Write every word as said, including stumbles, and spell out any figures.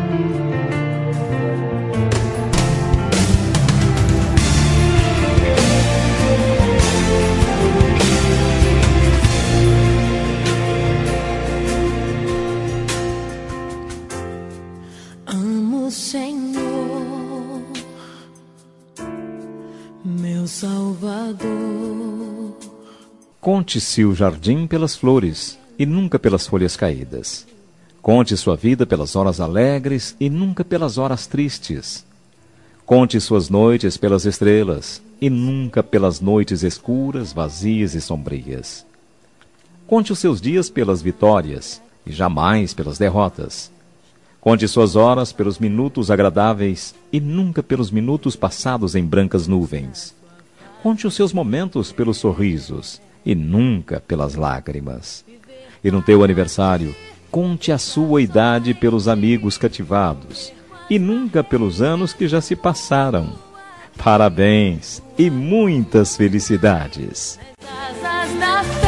Amo, Senhor, meu Salvador. Conte-se o jardim pelas flores e nunca pelas folhas caídas. Conte sua vida pelas horas alegres e nunca pelas horas tristes. Conte suas noites pelas estrelas e nunca pelas noites escuras, vazias e sombrias. Conte os seus dias pelas vitórias e jamais pelas derrotas. Conte suas horas pelos minutos agradáveis e nunca pelos minutos passados em brancas nuvens. Conte os seus momentos pelos sorrisos e nunca pelas lágrimas. E no teu aniversário, conte a sua idade pelos amigos cativados e nunca pelos anos que já se passaram. Parabéns e muitas felicidades! Asas da